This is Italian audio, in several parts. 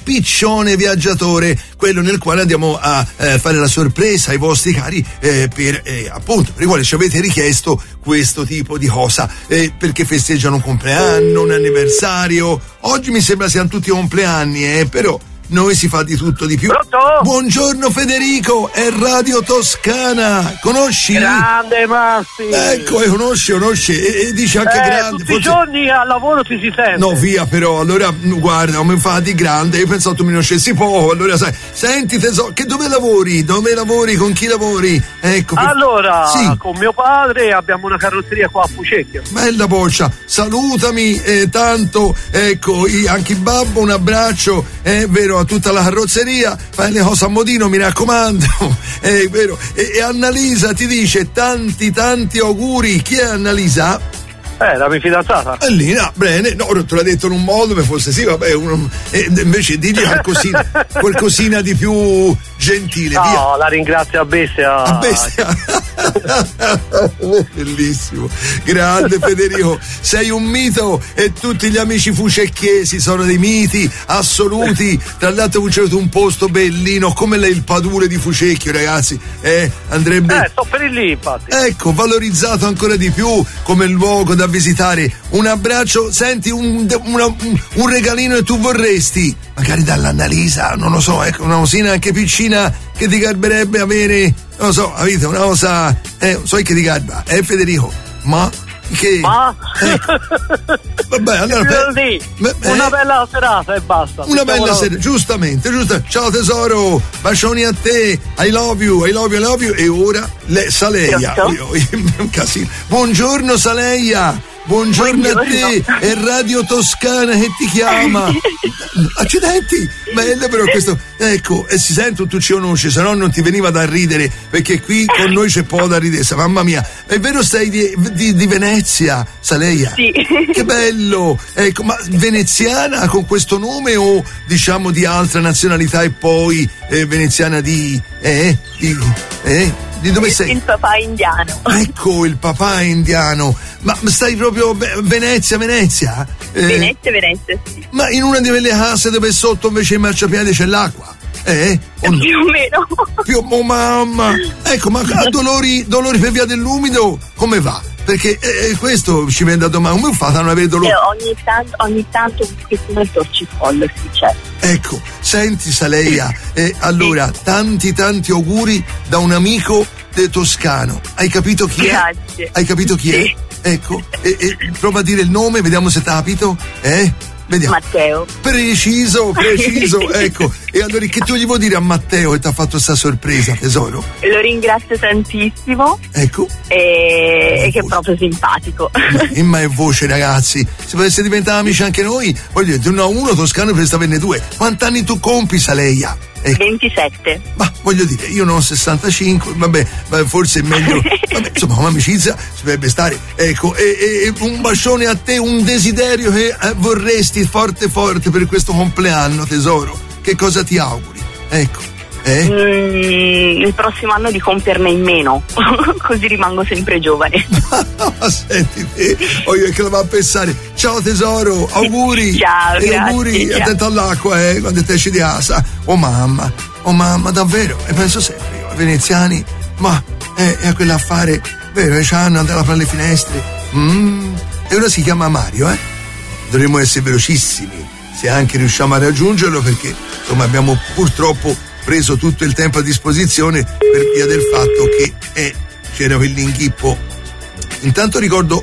Piccione Viaggiatore, quello nel quale andiamo a fare la sorpresa ai vostri cari appunto per i quali ci avete richiesto questo tipo di cosa, perché festeggiano un compleanno, un anniversario. Oggi mi sembra siano tutti compleanni, però noi si fa di tutto di più. Pronto? Buongiorno Federico, è Radio Toscana, conosci? Grande Massi. Ecco, conosci e dice anche grande. Tutti i giorni al lavoro ti si sente. No, via, però, allora, guarda, non mi fa di grande, io pensavo tu mi conoscessi poco, allora sai, senti tesoro, che dove lavori? Dove lavori? Con chi lavori? Ecco. Allora, sì. Con mio padre abbiamo una carrozzeria qua a Fucecchio. Bella boccia, salutami tanto, ecco, anche il babbo, un abbraccio, è vero, a tutta la carrozzeria, fai le cose a modino, mi raccomando, è vero. E Annalisa ti dice tanti auguri. Chi è Annalisa? La mia fidanzata. Lina, bene, no, te l'ha detto in un modo, per forse sì, vabbè, invece digli qualcosina di più gentile, no, via. La ringrazio a bestia. A bestia. Bellissimo, grande Federico, sei un mito e tutti gli amici fucecchiesi sono dei miti assoluti. Tra l'altro c'è un posto bellino come il Padule di Fucecchio, ragazzi, andrebbe sto per lì, infatti, ecco, valorizzato ancora di più come luogo da visitare. Un abbraccio, senti, un regalino che tu vorresti magari dall'Annalisa, non lo so, ecco, una cosina anche piccina che ti garberebbe avere, non lo so, avete una cosa, so che ti garba, Federico, ma che? Ma? Vabbè, allora una bella serata e basta. Una bella serata, giustamente. Ciao tesoro, bacioni a te, I love you. E ora Saleia. Un casino. Buongiorno Saleia. Buongiorno a te, è Radio Toscana che ti chiama. Accidenti, bello però questo. Ecco, e si sente, tu ci conosci, se no non ti veniva da ridere, perché qui con noi c'è poco da ridere. Mamma mia, è vero, stai di Venezia, Saleia? Sì. Che bello, ecco, ma veneziana con questo nome o diciamo di altra nazionalità e poi veneziana di dove sei? Il papà indiano. Ecco, il papà indiano. Ma stai proprio Venezia? Venezia, sì. Ma in una di quelle case dove sotto invece il marciapiede c'è l'acqua? Più o meno. Mamma. Ecco, ma a dolori per via dell'umido come va? Perché questo ci viene da domani, come fate a non avere dolore? Ogni tanto un pochettino il torcicollo succede. Ecco, senti Saleia, allora tanti auguri da un amico toscano. Hai capito chi è? Grazie. Hai capito chi è? Ecco, e prova a dire il nome, vediamo se t'ha capito. Vediamo. Matteo. Preciso, ecco. E allora che tu gli vuoi dire a Matteo che ti ha fatto sta sorpresa, tesoro? Lo ringrazio tantissimo. Ecco. E che è proprio simpatico. Ma è voce, ragazzi. Se potesse diventare amici anche noi, voglio dire, uno toscano per averne due. Quanti anni tu compi, Saleia? 27. Ma voglio dire, io non ho 65, vabbè, forse è meglio. Vabbè, insomma, un'amicizia si dovrebbe stare. Ecco, e un bacione a te, un desiderio che vorresti forte per questo compleanno, tesoro. Che cosa ti auguri? Ecco. Il prossimo anno di compierne in meno, così rimango sempre giovane. Senti, io che lo va a pensare. Ciao tesoro, auguri. Ciao, e grazie, auguri, ciao. attento all'acqua, quando te esci di casa. Oh mamma, davvero, e penso sempre io, i veneziani, ma è quell'affare, vero, che c'hanno, andare a fare le finestre. E ora si chiama Mario, Dovremmo essere velocissimi, se anche riusciamo a raggiungerlo, perché insomma abbiamo purtroppo preso tutto il tempo a disposizione per via del fatto che c'era quell'inghippo. Intanto ricordo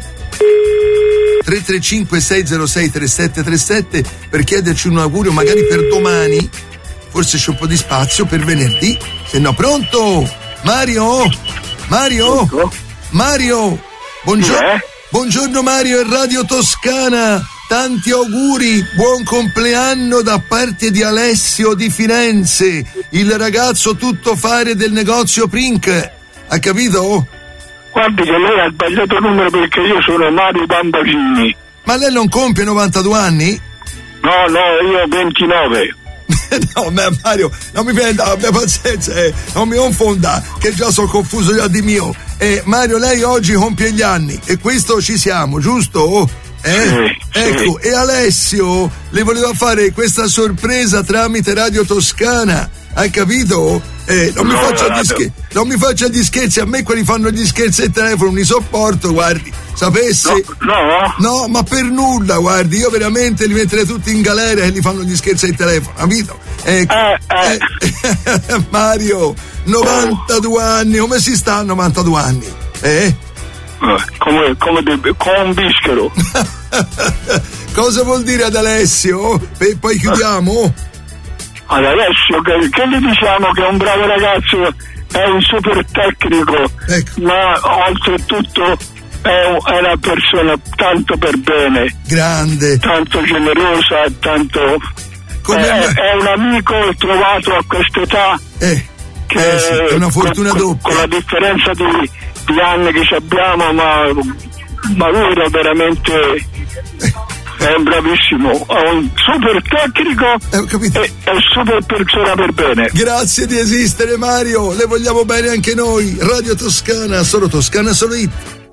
335 606 3737 per chiederci un augurio magari per domani, forse c'è un po' di spazio per venerdì, se no. Pronto? Mario, buongiorno Mario, è Radio Toscana. Tanti auguri, buon compleanno da parte di Alessio di Firenze, il ragazzo tuttofare del negozio Prink. Ha capito? Guardi che lei ha sbagliato numero, perché io sono Mario Bambagini. Ma lei non compie 92 anni? No, io 29. No, Mario, non mi prenda, abbia pazienza, non mi confonda, che già sono confuso già di mio. Mario, lei oggi compie gli anni e questo ci siamo, giusto? Ecco, e Alessio le voleva fare questa sorpresa tramite Radio Toscana, hai capito? Non mi faccia gli scherzi, a me quelli fanno gli scherzi al telefono, non li sopporto, guardi, sapessi? No, ma per nulla, guardi, io veramente li metterei tutti in galera e li fanno gli scherzi al telefono, capito? Mario, 92 anni, come si sta a 92 anni? Come un bischero. Cosa vuol dire ad Alessio? E poi chiudiamo? Ad Alessio che gli diciamo che è un bravo ragazzo, è un super tecnico, ecco. Ma oltretutto è una persona tanto per bene, grande, tanto generosa, tanto è un amico trovato a quest'età che sì, è una fortuna doppia, con la differenza di anni che ci abbiamo, ma lui era veramente è un bravissimo, è un super tecnico e super persona per bene. Grazie di esistere, Mario, le vogliamo bene anche noi. Radio Toscana, solo Toscana, solo hit.